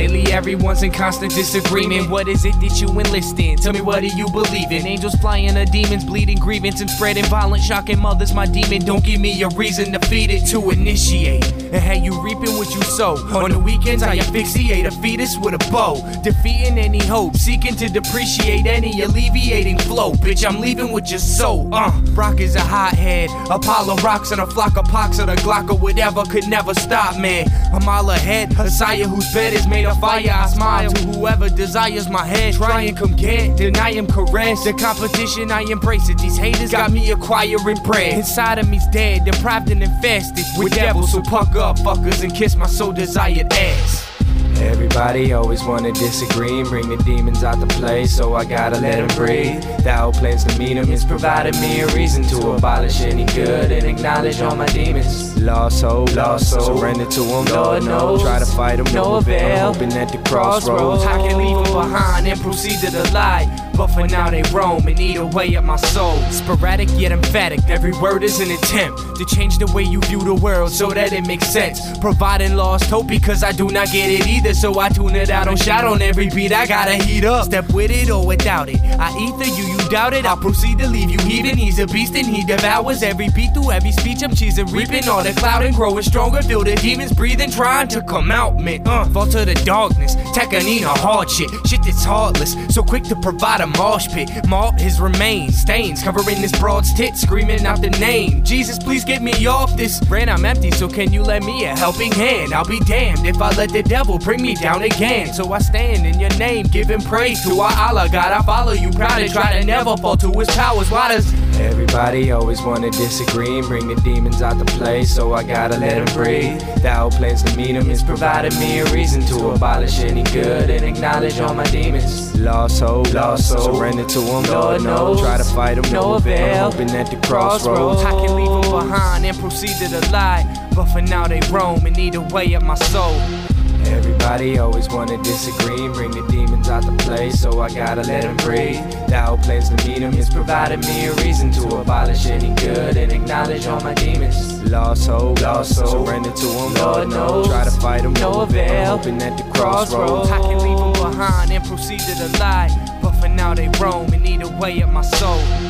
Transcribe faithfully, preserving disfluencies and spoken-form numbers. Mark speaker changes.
Speaker 1: Lately everyone's in constant disagreement. What is it that you enlist in? Tell me, what do you believe in? Angels flying or demons, bleeding grievance and spreading violence, shocking mothers. My demon don't give me a reason to feed it. To initiate and have you reaping what you sow. On the weekends I asphyxiate a fetus with a bow, defeating any hope, seeking to depreciate any alleviating flow. Bitch, I'm leaving with your soul. Uh, Brock is a hothead, Apollo rocks and a flock of pox of the Glock or whatever could never stop, man. I'm all ahead, a sire whose bed is made of fire. I smile to whoever desires my head. Try and come get, deny him caress. The competition, I embrace it. These haters got me acquiring bread. Inside of me's dead, deprived and infested with devils. So puck up, fuckers, and kiss my so desired ass.
Speaker 2: Everybody always wanna disagree and bring the demons out to play, so I gotta let them breathe. The whole plans to meet them is providing me a reason to abolish any good and acknowledge all my demons. Lost hope, lost soul, surrender to them, Lord knows. Try to fight them, no avail, hoping at the crossroads
Speaker 1: I can leave them behind and proceed to the light, but for now they roam and eat away at my soul. Sporadic yet emphatic, every word is an attempt to change the way you view the world so that it makes sense. Providing lost hope because I do not get it either, so I tune it out on shot on every beat. I gotta heat up, step with it or without it. I ether you, you doubt it, I'll proceed to leave you heaving. He's a beast and he devours every beat through every speech. I'm cheesing, reaping all the cloud and growing stronger. Feel the demons breathing, trying to come out, man. Uh, fall to the darkness, Tekanina hard shit, shit that's heartless, so quick to provide a mosh pit. Malt his remains, stains covering this broad's tits, screaming out the name. Jesus, please get me off this brand. I'm empty, so can you lend me a helping hand? I'll be damned if I let the devil bring me down again. So I stand in your name, giving praise to our Allah. God, I follow you, proud and try to never fall to his powers. Why does
Speaker 2: everybody always wanna disagree and bring the demons out to play, so I gotta let them breathe. The whole plans to meet them is providing me a reason to abolish any good and acknowledge all my demons. Lost hope, lost soul, surrender to them, Lord knows. Try to fight them, no avail, hoping at the crossroads
Speaker 1: I can leave them behind and proceed to the light, but for now they roam and eat away at my soul.
Speaker 2: Everybody always wanna disagree and bring the demons out to play, so I gotta let them breathe. The whole plans to meet them is providing me a reason to abolish any good and acknowledge all my demons. Lost hope, lost soul, surrender to them, Lord knows. Try to fight them, no avail, hoping at the crossroads
Speaker 1: I can leave them behind and proceed to the light, but for now they roam and eat away at my soul.